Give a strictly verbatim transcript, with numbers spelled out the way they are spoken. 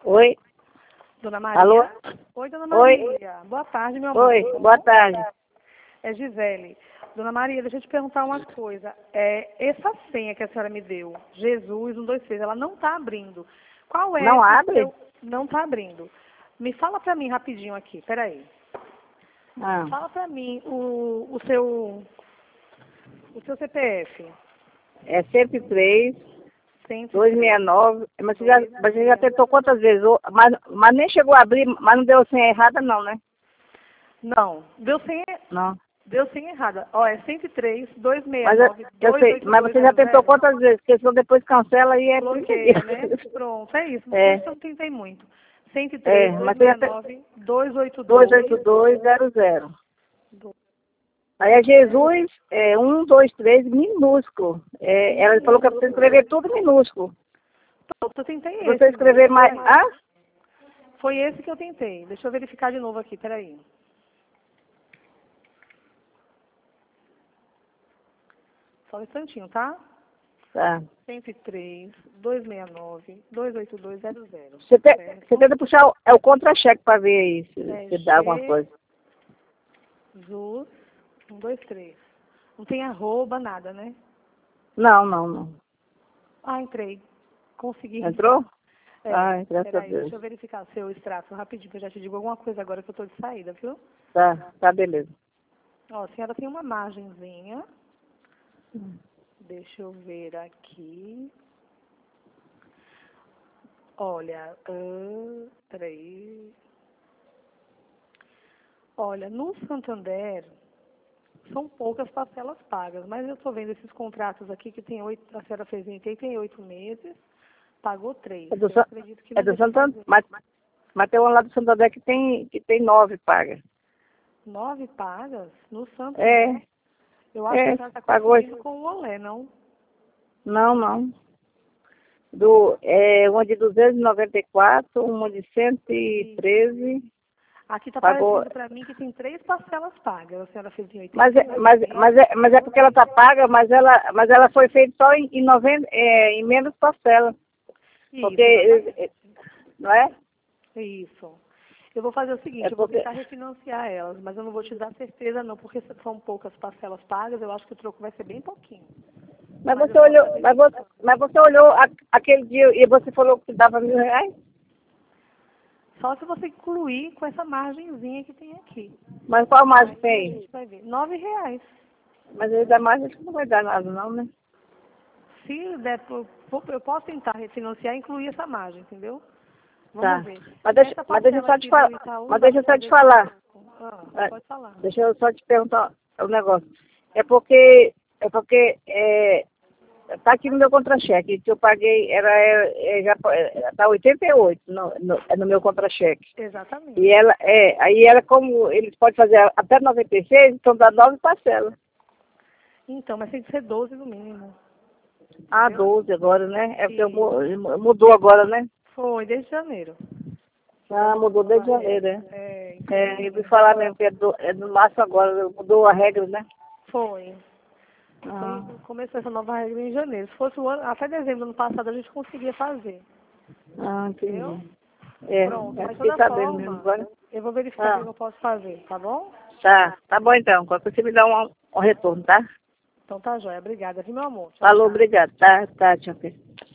Oi? Dona Maria? Alô? Oi, Dona Oi? Maria. Boa tarde, meu amor. Oi, boa tarde. É Gisele. Dona Maria, deixa eu te perguntar uma coisa. É, essa senha que a senhora me deu, Jesus um dois três, ela não está abrindo. Qual é Não o abre? seu... Não está abrindo. Me fala para mim rapidinho aqui, peraí. Ah, Fala para mim o, o seu o seu C P F. é cento e três, cento e duzentos e sessenta três, e nove. Mas você já, mas você já tentou quantas vezes? Ô, Mas, mas nem chegou a abrir, mas não deu senha errada não, né? Não, deu senha, Não. deu senha errada. Ó, é cento e três, duzentos e sessenta Mas e eu, nove, eu sei, duzentos e mas oitenta e dois você já zero tentou zero. quantas vezes? Porque senão depois cancela e é Bloqueia, né? brincadeira. Pronto, é isso. Por É, isso eu não tentei muito. cento e é, três, mas você já duzentos e sessenta e tem nove, duzentos e oitenta e dois dois. oito dois zero zero. Do- Aí é Jesus, é um, dois, três, minúsculo. É, ela falou que eu preciso escrever tudo minúsculo. Pronto, eu tentei Se você esse escrever mesmo. mais. Ah? Foi esse que eu tentei. Deixa eu verificar de novo aqui, peraí. Só um instantinho, tá? Tá. cento e três, duzentos e sessenta e nove, duzentos e oitenta e dois zero zero. Você, te, Certo? você tenta puxar o, é o contra-cheque para ver aí se, É se dá alguma coisa. Jesus um dois três. Não tem arroba, nada, né? Não, não, não. Ah, entrei. Consegui. Entrou? É, Ai, graças a peraí, Deus. deixa eu verificar seu extrato rapidinho, que eu já te digo alguma coisa agora que eu tô de saída, viu? Tá, tá, beleza. Ó, a senhora tem uma margenzinha. Deixa eu ver aqui. Olha, ah, peraí. Olha, no Santander, são poucas parcelas pagas, mas eu estou vendo esses contratos aqui que tem oito, a senhora fez em oitenta e oito meses, pagou três. É do, Eu San- acredito que é não do deixa Santander, fazer. mas, mas tem um lá do Santander que tem, que tem nove pagas. Nove pagas no Santander? É, Eu acho que a é, senhora está pagou. confundindo com o Olé, não? Não, não. Do, é, uma de duzentos e noventa e quatro, uma de cento e Isso. treze, Aqui está pagou. aparecendo para mim que tem três parcelas pagas. A senhora fez em Mas, oitenta e é- oito mas, mas, meses, é, mas é pagou porque ela está paga, mas ela, mas ela foi feita só em, em, noventa, é, em menos parcela. Porque, isso, exatamente. é, é, não é? Isso. Eu vou fazer o É seguinte, eu vou porque. tentar refinanciar elas, mas eu não vou te dar certeza não, porque são poucas parcelas pagas, eu acho que o troco vai ser bem pouquinho. Mas Mas eu você posso estar olhou, mas você, verificando. mas você olhou a- aquele dia e você falou que dava mil reais? Só se você incluir com essa margenzinha que tem aqui. Mas qual mais Aí a tem? gente vai ver. Nove reais. Mas ele dá mais, acho que não vai dar nada não, né? Se der, pro- eu posso tentar refinanciar e incluir essa margem, entendeu? Vamos Tá. ver. Mas deixa, Essa mas deixa eu parcela só te aqui do falar. Itaú Mas dá deixa para eu só te fazer esse falar. troco. Ah, É, pode falar. deixa eu só te perguntar o negócio. É porque, é porque é, tá aqui no meu contra-cheque, que eu paguei, era, é, é, já, é, tá oitenta e oito no, no, é no meu contra-cheque. Exatamente. E ela, é, aí ela, como eles podem fazer até noventa e seis, então dá nove parcelas. Então, mas tem que ser doze no mínimo. Ah, Entendeu? doze agora, né? É porque eu Isso. mu- mudou agora, né? Foi, desde janeiro. Ah, Mudou mudou a nova desde regra. janeiro, né? É, É, eu ouvi infelizmente. falar mesmo que é do, é do março agora, mudou a regra, né? Foi. Ah, Foi. Começou essa nova regra em janeiro. Se fosse o ano, até dezembro do ano passado a gente conseguia fazer. ah, Entendeu? entendi. É, Pronto. eu Mas de fiquei toda sabendo mesmo forma, agora. eu vou verificar o que Ah, eu posso fazer, tá bom? tá, tá bom então. Quando você me dá um, um retorno, tá? Então tá jóia. Obrigada, viu, meu amor? Tchau, Falou, tchau. obrigado. Tá, tá, tchau.